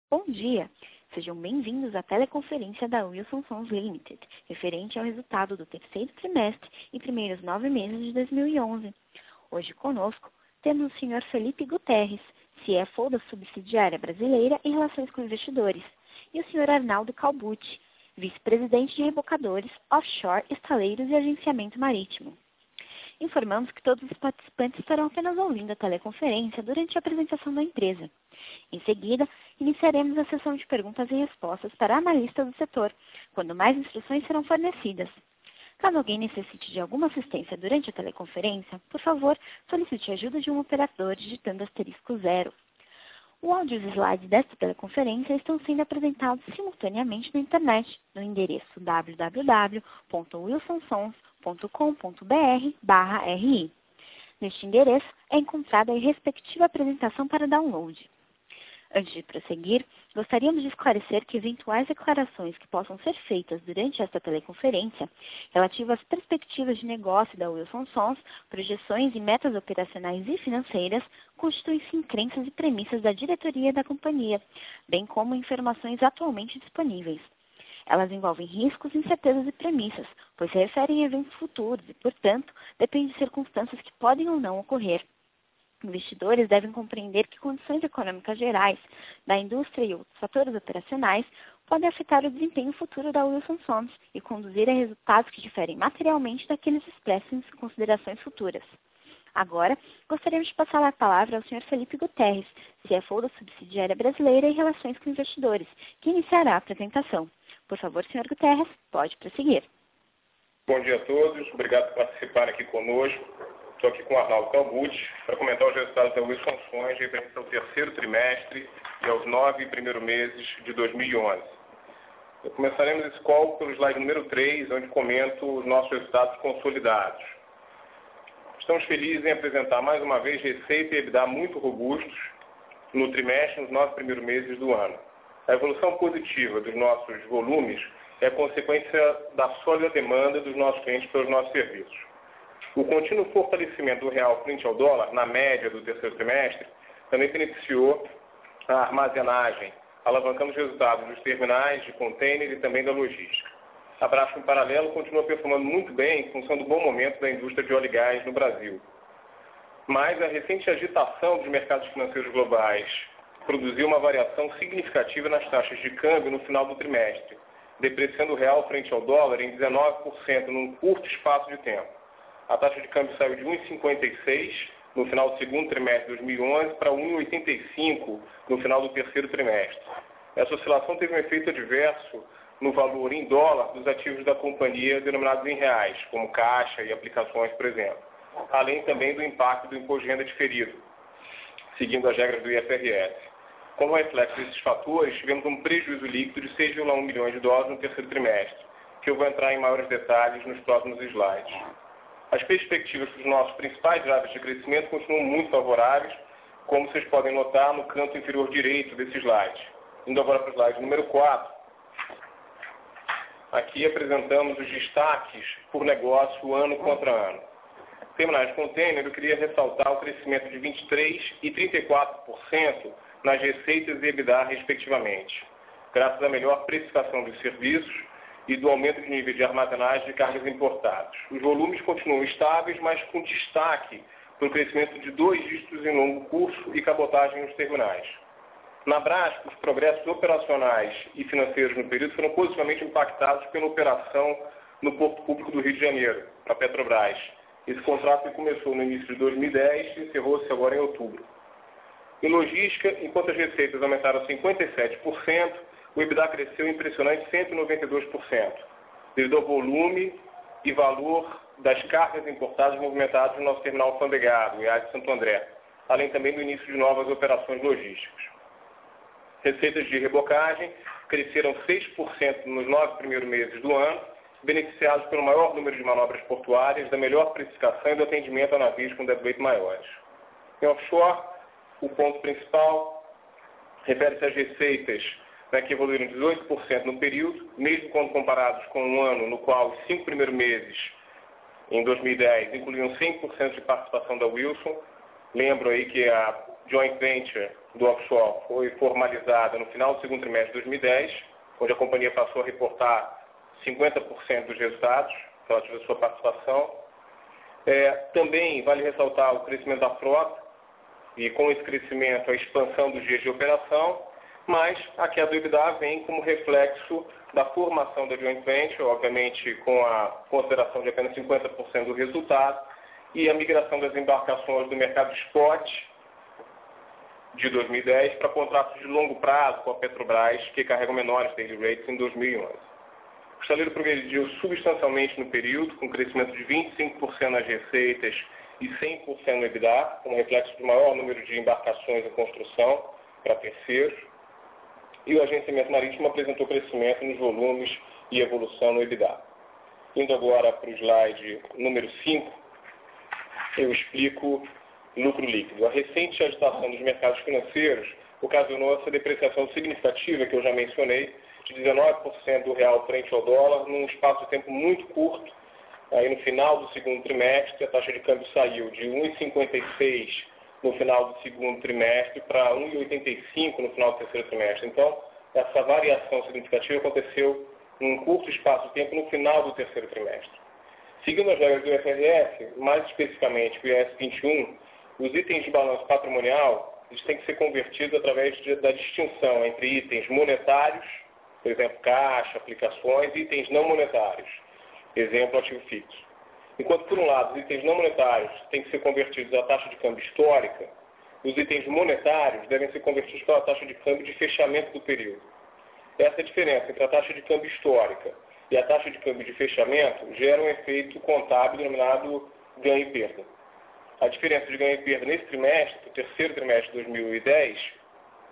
Bom dia! Sejam bem-vindos à teleconferência da Wilson Sons Limited, referente ao resultado do terceiro trimestre e primeiros 9 meses de 2011. Hoje conosco temos o Sr. Felipe Guterres, CFO da subsidiária brasileira em relações com investidores, e o Sr. Arnaldo Calbucci, vice-presidente de rebocadores, offshore, estaleiros e agenciamento marítimo. Informamos que todos os participantes estarão apenas ouvindo a teleconferência durante a apresentação da empresa. Em seguida, iniciaremos a sessão de perguntas e respostas para analistas do setor, quando mais instruções serão fornecidas. Caso alguém necessite de alguma assistência durante a teleconferência, por favor, solicite a ajuda de um operador digitando *0. O áudio e os slides desta teleconferência estão sendo apresentados simultaneamente na internet, no endereço www.wilsonsons.com.br/ri. Neste endereço é encontrada a respectiva apresentação para download. Antes de prosseguir, gostaríamos de esclarecer que eventuais declarações que possam ser feitas durante esta teleconferência, relativas às perspectivas de negócio da Wilson Sons, projeções e metas operacionais e financeiras, constituem-se em crenças e premissas da diretoria da companhia, bem como informações atualmente disponíveis. Elas envolvem riscos, incertezas e premissas, pois se referem a eventos futuros e, portanto, dependem de circunstâncias que podem ou não ocorrer. Investidores devem compreender que condições econômicas gerais da indústria e outros fatores operacionais podem afetar o desempenho futuro da Wilson Sons e conduzir a resultados que diferem materialmente daqueles expressos em considerações futuras. Agora, gostaríamos de passar a palavra ao Sr. Felipe Guterres, CFO da subsidiária brasileira em relações com investidores, que iniciará a apresentação. Por favor, Sr. Guterres, pode prosseguir. Bom dia a todos, obrigado por participar aqui conosco. Estou aqui com o Arnaldo Calbucci para comentar os resultados da Wilson Sons referentes ao terceiro trimestre e aos 9 primeiros meses de 2011. Começaremos esse call pelo slide número 3, onde comento os nossos resultados consolidados. Estamos felizes em apresentar mais uma vez receita e EBITDA muito robustos no trimestre e nos 9 primeiros meses do ano. A evolução positiva dos nossos volumes é consequência da sólida demanda dos nossos clientes pelos nossos serviços. O contínuo fortalecimento do real frente ao dólar, na média do terceiro trimestre, também beneficiou a armazenagem, alavancando os resultados dos terminais de container e também da logística. A Braskem, em paralelo, continua performando muito bem em função do bom momento da indústria de óleo e gás no Brasil. Mas a recente agitação dos mercados financeiros globais produziu uma variação significativa nas taxas de câmbio no final do trimestre, depreciando o real frente ao dólar em 19% num curto espaço de tempo. A taxa de câmbio saiu de 1,56 no final do segundo trimestre de 2011 para 1,85 no final do terceiro trimestre. Essa oscilação teve um efeito adverso no valor em dólar dos ativos da companhia denominados em reais, como caixa e aplicações, por exemplo, além também do impacto do imposto de renda diferido, seguindo as regras do IFRS. Como reflexo desses fatores, tivemos um prejuízo líquido de 6,1 milhões de dólares no terceiro trimestre, que eu vou entrar em maiores detalhes nos próximos slides. As perspectivas para os nossos principais drivers de crescimento continuam muito favoráveis, como vocês podem notar no canto inferior direito desse slide. Indo agora para o slide número 4. Aqui apresentamos os destaques por negócio ano contra ano. Terminais de container, eu queria ressaltar o crescimento de 23% e 34% nas receitas e EBITDA, respectivamente, graças à melhor precificação dos serviços e do aumento de nível de armazenagem de cargas importadas. Os volumes continuam estáveis, mas com destaque para o crescimento de 2 dígitos em longo curso e cabotagem nos terminais. Na Braskem, os progressos operacionais e financeiros no período foram positivamente impactados pela operação no Porto Público do Rio de Janeiro, para a Petrobras. Esse contrato começou no início de 2010 e encerrou-se agora em outubro. Em logística, enquanto as receitas aumentaram 57%, o EBITDA cresceu impressionante 192%, devido ao volume e valor das cargas importadas movimentadas no nosso terminal alfandegado, em Área de Santo André, além também do início de novas operações logísticas. Receitas de rebocagem cresceram 6% nos 9 primeiros meses do ano, beneficiados pelo maior número de manobras portuárias, da melhor precificação e do atendimento a navios com deadweight maiores. Em offshore, o ponto principal refere-se às receitas, que evoluíram 18% no período, mesmo quando comparados com um ano no qual os 5 primeiros meses, em 2010, incluíam 100% de participação da Wilson. Lembro aí que a joint venture do offshore foi formalizada no final do segundo trimestre de 2010, onde a companhia passou a reportar 50% dos resultados relativos à sua participação. Também vale ressaltar o crescimento da frota e, com esse crescimento, a expansão dos dias de operação, mas a queda do EBITDA vem como reflexo da formação da joint venture, obviamente com a consideração de apenas 50% do resultado, e a migração das embarcações do mercado spot de 2010 para contratos de longo prazo com a Petrobras, que carregam menores daily rates em 2011. O estaleiro progrediu substancialmente no período, com crescimento de 25% nas receitas e 100% no EBITDA, como reflexo do maior número de embarcações em construção para terceiros. E o agenciamento marítimo apresentou crescimento nos volumes e evolução no EBITDA. Indo agora para o slide número 5, eu explico lucro líquido. A recente agitação dos mercados financeiros ocasionou essa depreciação significativa que eu já mencionei, de 19% do real frente ao dólar, num espaço de tempo muito curto. Aí no final do segundo trimestre, a taxa de câmbio saiu de 1,56 no final do segundo trimestre para 1,85 no final do terceiro trimestre. Então, essa variação significativa aconteceu num curto espaço de tempo no final do terceiro trimestre. Seguindo as regras do IFRS, mais especificamente o IAS 21, os itens de balanço patrimonial eles têm que ser convertidos através da distinção entre itens monetários, por exemplo, caixa, aplicações, e itens não monetários, exemplo, ativo fixo. Enquanto, por um lado, os itens não monetários têm que ser convertidos à taxa de câmbio histórica, os itens monetários devem ser convertidos pela taxa de câmbio de fechamento do período. Essa diferença entre a taxa de câmbio histórica e a taxa de câmbio de fechamento gera um efeito contábil denominado ganho e perda. A diferença de ganho e perda nesse trimestre, no terceiro trimestre de 2010,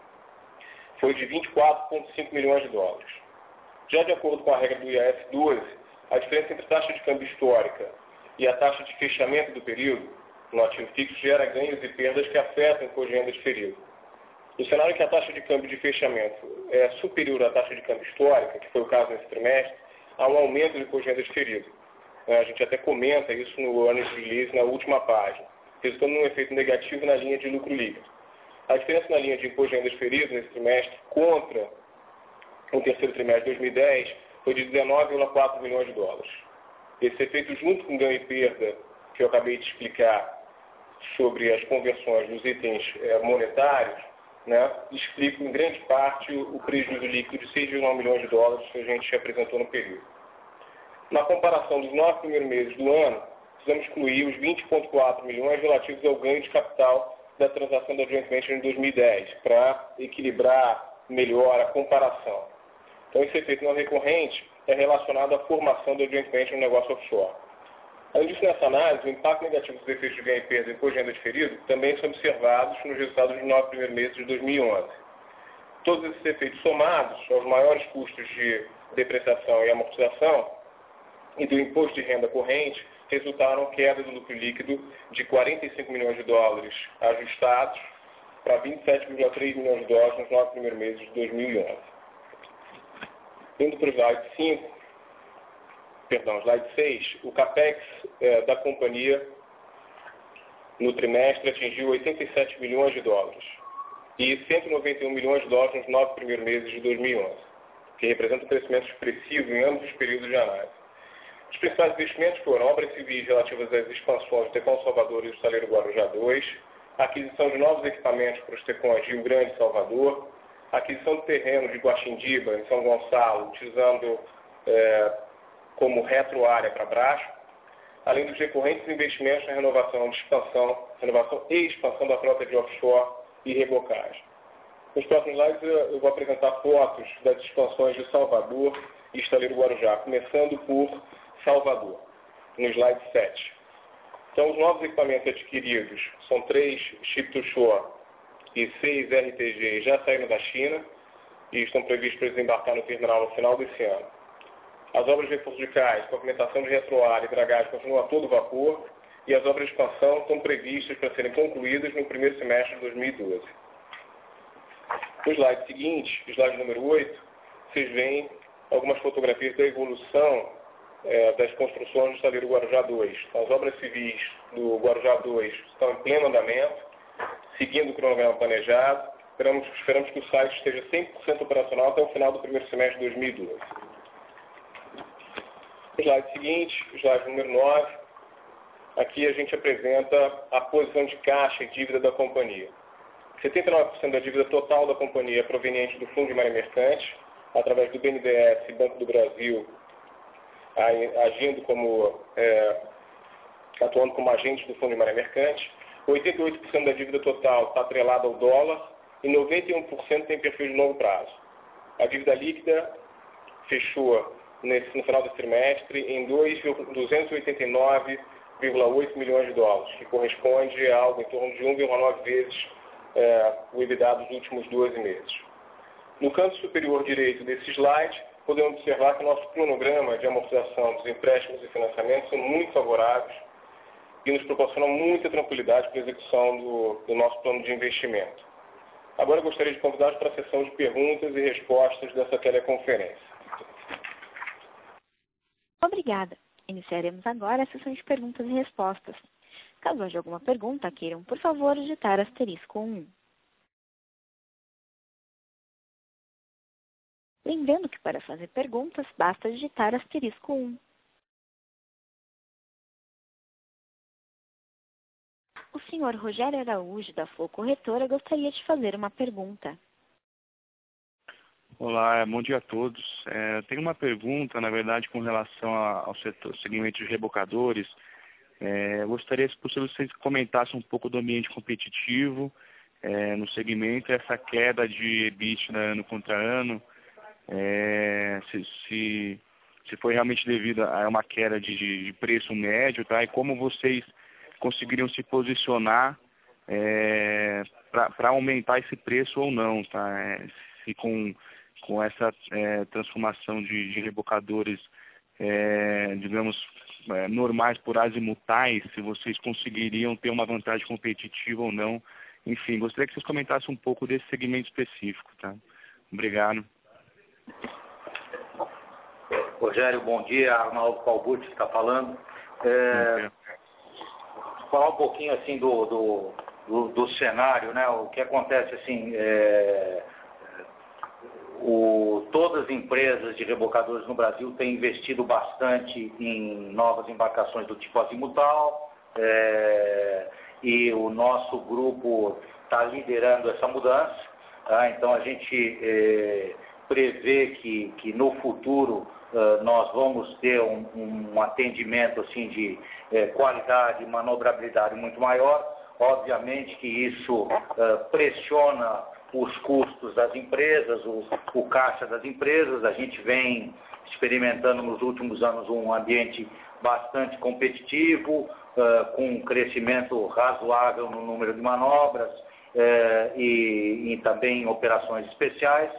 foi de 24,5 milhões de dólares. Já de acordo com a regra do IAS 12, a diferença entre a taxa de câmbio histórica e a taxa de fechamento do período, no ativo fixo, gera ganhos e perdas que afetam o imposto de renda diferido. No cenário em que a taxa de câmbio de fechamento é superior à taxa de câmbio histórica, que foi o caso nesse trimestre, há um aumento do imposto de renda diferido. A gente até comenta isso no earnings release na última página, resultando num efeito negativo na linha de lucro líquido. A diferença na linha de imposto de renda diferido nesse trimestre contra o terceiro trimestre de 2010 foi de 19,4 milhões de dólares. Esse efeito, junto com ganho e perda, que eu acabei de explicar sobre as conversões dos itens monetários, explica em grande parte o prejuízo líquido de 6,9 milhões de dólares que a gente apresentou no período. Na comparação dos 9 primeiros meses do ano, precisamos excluir os 20,4 milhões relativos ao ganho de capital da transação da joint venture em 2010, para equilibrar melhor a comparação. Então, esse efeito não recorrente é relacionado à formação da joint venture no negócio offshore. Além disso, nessa análise, o impacto negativo dos efeitos de ganho e perda e imposto de renda diferido também são observados nos resultados dos 9 primeiros meses de 2011. Todos esses efeitos somados aos maiores custos de depreciação e amortização e do imposto de renda corrente resultaram queda do lucro líquido de 45 milhões de dólares ajustados para 27,3 milhões de dólares nos 9 primeiros meses de 2011. Indo para o slide 6, o CAPEX da companhia no trimestre atingiu 87 milhões de dólares e 191 milhões de dólares nos 9 primeiros meses de 2011, que representa um crescimento expressivo em ambos os períodos de análise. Os principais investimentos foram obras civis relativas às expansões do Tecon Salvador e do estaleiro Guarujá 2, a aquisição de novos equipamentos para os Tecons Rio Grande e Salvador, a aquisição do terreno de Guaxindiba, em São Gonçalo, utilizando como retroárea para Brasco, além dos recorrentes investimentos na renovação e expansão da frota de offshore e rebocagem. Nos próximos slides eu vou apresentar fotos das expansões de Salvador e estaleiro Guarujá, começando por Salvador, no slide 7. Então, os novos equipamentos adquiridos são 3 Ship-to-Shore e 6 RTG já saíram da China e estão previstos para desembarcar no terminal no final desse ano. As obras de reforço de cais, pavimentação de retroárea e dragagem continuam a todo vapor e as obras de expansão estão previstas para serem concluídas no primeiro semestre de 2012. No slide seguinte, slide número 8, vocês veem algumas fotografias da evolução das construções do estaleiro Guarujá 2. As obras civis do Guarujá 2 estão em pleno andamento, seguindo o cronograma planejado. Esperamos que o site esteja 100% operacional até o final do primeiro semestre de 2012. Slide seguinte, slide número 9. Aqui a gente apresenta a posição de caixa e dívida da companhia. 79% da dívida total da companhia é proveniente do Fundo de Marinha Mercante, através do BNDES e Banco do Brasil, atuando como agente do Fundo de Marinha Mercante. 88% da dívida total está atrelada ao dólar e 91% tem perfil de longo prazo. A dívida líquida fechou no final do trimestre em 289,8 milhões de dólares, que corresponde a algo em torno de 1,9 vezes o EBITDA dos últimos 12 meses. No canto superior direito desse slide, podemos observar que o nosso cronograma de amortização dos empréstimos e financiamentos são muito favoráveis e nos proporcionam muita tranquilidade para a execução do nosso plano de investimento. Agora eu gostaria de convidá-los para a sessão de perguntas e respostas dessa teleconferência. Obrigada. Iniciaremos agora a sessão de perguntas e respostas. Caso haja alguma pergunta, queiram, por favor, digitar *1. Lembrando que para fazer perguntas, basta digitar *1. O senhor Rogério Araújo, da Flow Corretora, gostaria de fazer uma pergunta. Olá, bom dia a todos. Eu tenho uma pergunta, na verdade, com relação ao segmento de rebocadores. Eu gostaria, se possível, vocês comentassem um pouco do ambiente competitivo no segmento, essa queda de EBITDA ano contra ano, se foi realmente devido a uma queda de preço médio, tá? E como vocês conseguiriam se posicionar para aumentar esse preço ou não, tá? Se com essa transformação de rebocadores, digamos, normais por azimutais, se vocês conseguiriam ter uma vantagem competitiva ou não. Enfim, gostaria que vocês comentassem um pouco desse segmento específico, tá? Obrigado. Rogério, bom dia. Arnaldo Calbucci que está falando. Falar um pouquinho assim do cenário, né? O que acontece assim, todas as empresas de rebocadores no Brasil têm investido bastante em novas embarcações do tipo azimutal, e o nosso grupo está liderando essa mudança, tá? Então a gente prevê que no futuro nós vamos ter um atendimento assim de qualidade e manobrabilidade muito maior. Obviamente que isso pressiona os custos das empresas, o caixa das empresas. A gente vem experimentando nos últimos anos um ambiente bastante competitivo, com um crescimento razoável no número de manobras e também em operações especiais.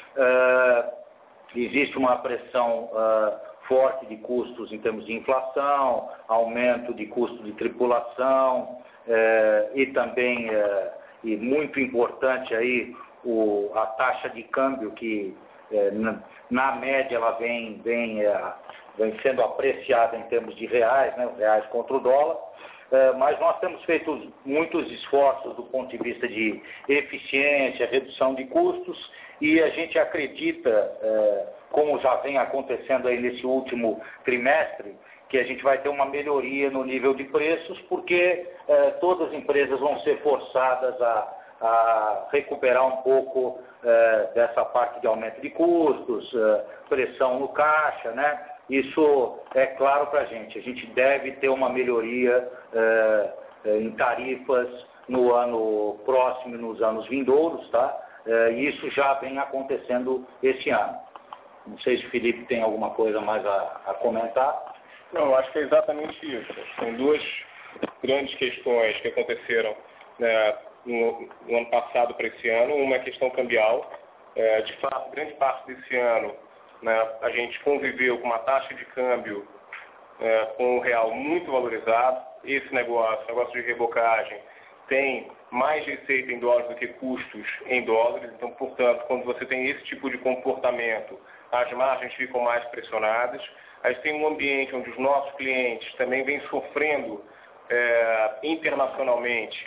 Existe uma pressão forte de custos em termos de inflação, aumento de custo de tripulação e também, e muito importante aí, a taxa de câmbio que na média ela vem sendo apreciada em termos de reais, né, reais contra o dólar. Mas nós temos feito muitos esforços do ponto de vista de eficiência, redução de custos, e a gente acredita, como já vem acontecendo aí nesse último trimestre, que a gente vai ter uma melhoria no nível de preços, porque todas as empresas vão ser forçadas a recuperar um pouco dessa parte de aumento de custos, pressão no caixa, né? Isso é claro para a gente deve ter uma melhoria em tarifas no ano próximo e nos anos vindouros, tá? E isso já vem acontecendo esse ano. Não sei se o Felipe tem alguma coisa mais a comentar. Não, eu acho que é exatamente isso. Tem duas grandes questões que aconteceram, né, no ano passado para esse ano. Uma é a questão cambial. De fato, grande parte desse ano, né, a gente conviveu com uma taxa de câmbio com o real muito valorizado. Esse negócio de rebocagem, tem mais receita em dólares do que custos em dólares. Então, portanto, quando você tem esse tipo de comportamento, as margens ficam mais pressionadas. A gente tem um ambiente onde os nossos clientes também vêm sofrendo internacionalmente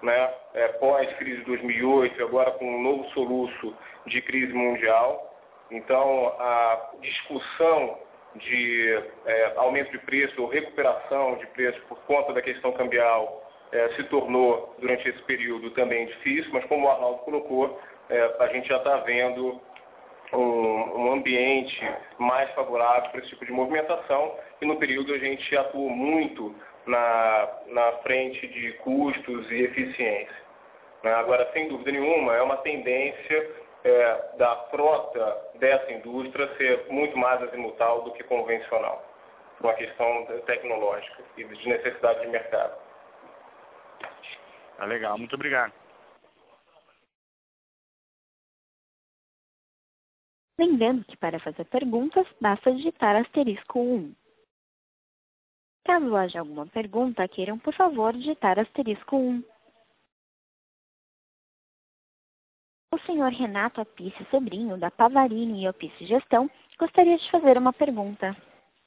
né, pós-crise de 2008, agora com um novo soluço de crise mundial. Então, a discussão de aumento de preço ou recuperação de preço por conta da questão cambial se tornou, durante esse período, também difícil, mas como o Arnaldo colocou, a gente já está vendo um ambiente mais favorável para esse tipo de movimentação, e no período a gente atuou muito na frente de custos e eficiência. Agora, sem dúvida nenhuma, é uma tendência da frota dessa indústria ser muito mais azimutal do que convencional, por uma questão tecnológica e de necessidade de mercado. Tá legal, muito obrigado. Lembrando que para fazer perguntas, basta digitar *1. Caso haja alguma pergunta, queiram, por favor, digitar *1. O senhor Renato Appice Sobrinho, da Pavarini e Appice Gestão, gostaria de fazer uma pergunta.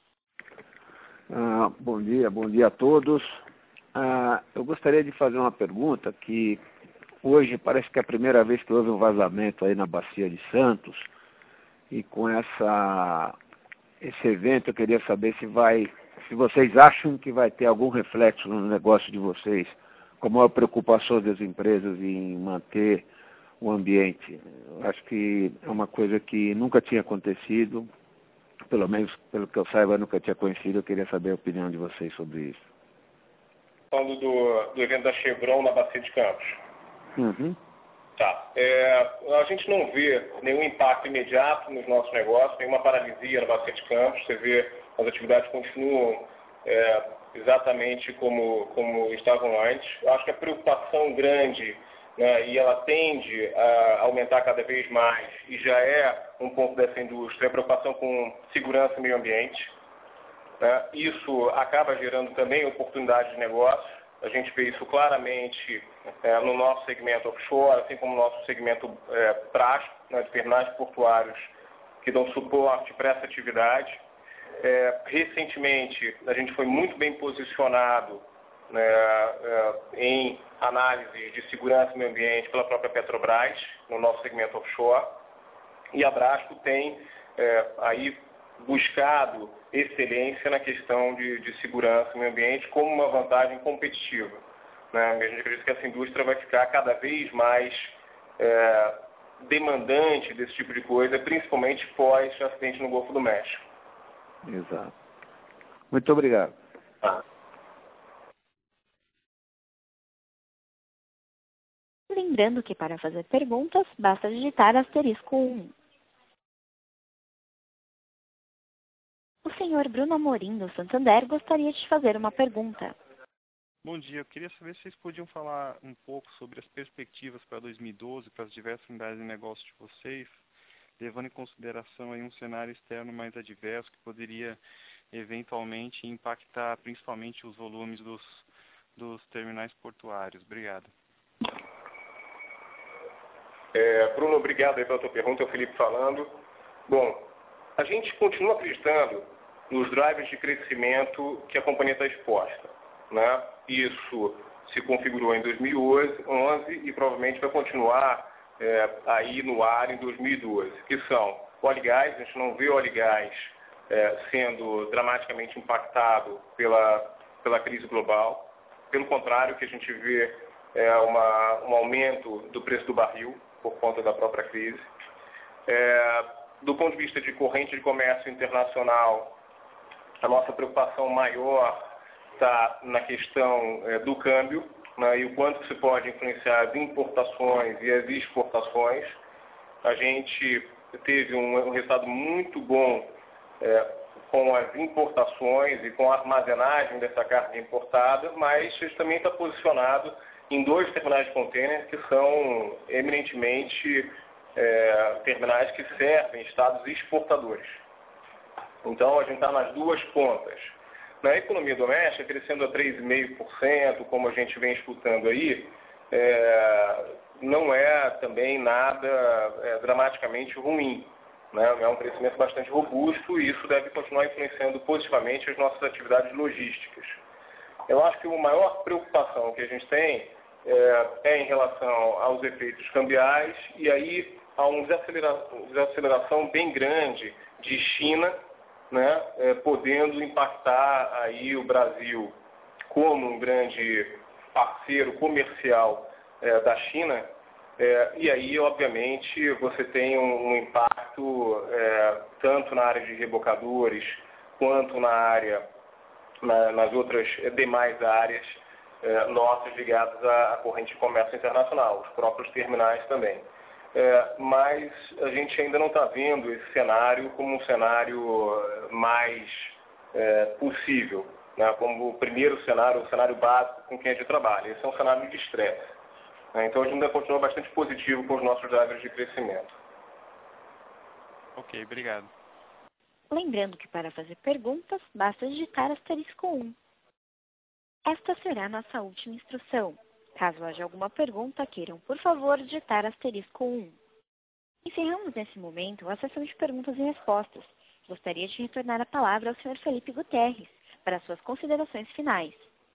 Bom dia a todos. Eu gostaria de fazer uma pergunta que hoje parece que é a primeira vez que houve um vazamento aí na Bacia de Santos, e com esse evento eu queria saber se vocês acham que vai ter algum reflexo no negócio de vocês, como a preocupação das empresas em manter o ambiente. Eu acho que é uma coisa que nunca tinha acontecido, pelo menos pelo que eu saiba, nunca tinha conhecido. Eu queria saber a opinião de vocês sobre isso. Falando do evento da Chevron na Bacia de Campos. Uhum. Tá. A gente não vê nenhum impacto imediato nos nossos negócios, nenhuma paralisia na Bacia de Campos. Você vê, as atividades continuam exatamente como estavam antes. Eu acho que a preocupação grande, né, e ela tende a aumentar cada vez mais, e já é um ponto dessa indústria, é a preocupação com segurança e meio ambiente. Né? Isso acaba gerando também oportunidades de negócio. A gente vê isso claramente no nosso segmento offshore, assim como no nosso segmento prático, né, de terminais portuários que dão suporte para essa atividade. Recentemente, a gente foi muito bem posicionado, né, em análise de segurança e meio ambiente pela própria Petrobras, no nosso segmento offshore. E a Brasco tem aí buscado excelência na questão de segurança e meio ambiente como uma vantagem competitiva. Né? A gente acredita que essa indústria vai ficar cada vez mais demandante desse tipo de coisa, principalmente pós-acidente no Golfo do México. Exato. Muito obrigado. Lembrando que para fazer perguntas, basta digitar *1. O senhor Bruno Amorim, do Santander, gostaria de fazer uma pergunta. Bom dia, eu queria saber se vocês podiam falar um pouco sobre as perspectivas para 2012, para as diversas unidades de negócio de vocês, levando em consideração aí um cenário externo mais adverso que poderia eventualmente impactar principalmente os volumes dos terminais portuários. Obrigado. Bruno, obrigado aí pela tua pergunta, é o Felipe falando. Bom, a gente continua acreditando nos drivers de crescimento que a companhia está exposta. Né? Isso se configurou em 2011 e provavelmente vai continuar aí no ar em 2012, que são o óleo e gás. A gente não vê o óleo e gás sendo dramaticamente impactado pela crise global. Pelo contrário, o que a gente vê é um aumento do preço do barril por conta da própria crise. Do ponto de vista de corrente de comércio internacional, a nossa preocupação maior está na questão do câmbio, né, e o quanto se pode influenciar as importações e as exportações. A gente teve um resultado muito bom com as importações e com a armazenagem dessa carga importada, mas a gente também está posicionado em 2 terminais de contêiner que são eminentemente terminais que servem estados exportadores. Então, a gente está nas 2 pontas. Na economia doméstica, crescendo a 3,5%, como a gente vem escutando aí, não é também nada dramaticamente ruim. Né? É um crescimento bastante robusto e isso deve continuar influenciando positivamente as nossas atividades logísticas. Eu acho que a maior preocupação que a gente tem é em relação aos efeitos cambiais, e aí há uma desaceleração bem grande de China, né, podendo impactar aí o Brasil como um grande parceiro comercial da China, e aí, obviamente, você tem um impacto tanto na área de rebocadores quanto nas outras demais áreas nossas ligadas à corrente de comércio internacional, os próprios terminais também. Mas a gente ainda não está vendo esse cenário como um cenário mais possível, né, como o primeiro cenário, o cenário básico com quem a gente trabalha. Esse é um cenário de estresse. Então a gente ainda continua bastante positivo com os nossos drivers de crescimento. Ok, obrigado. Lembrando que para fazer perguntas, basta digitar *1. Esta será a nossa última instrução. Caso haja alguma pergunta, queiram, por favor, digitar *1. Encerramos nesse momento a sessão de perguntas e respostas. Gostaria de retornar a palavra ao Sr. Felipe Gutierrez para suas considerações finais.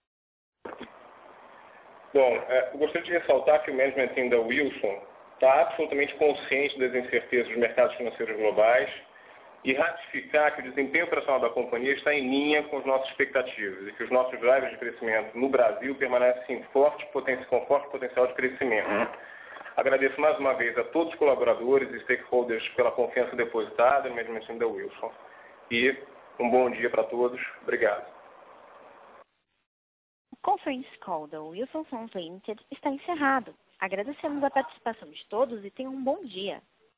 Bom, eu gostaria de ressaltar que o management team da Wilson está absolutamente consciente das incertezas dos mercados financeiros globais e ratificar que o desempenho operacional da companhia está em linha com as nossas expectativas e que os nossos drivers de crescimento no Brasil permanecem com forte potencial de crescimento. Agradeço mais uma vez a todos os colaboradores e stakeholders pela confiança depositada no management team da Wilson. E um bom dia para todos. Obrigado. O Conference Call da Wilson Sons Limited está encerrado. Agradecemos a participação de todos e tenham um bom dia.